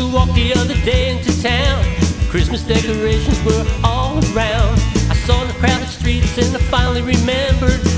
walk the other day into town. Christmas decorations were all around. I saw the crowded streets and I finally remembered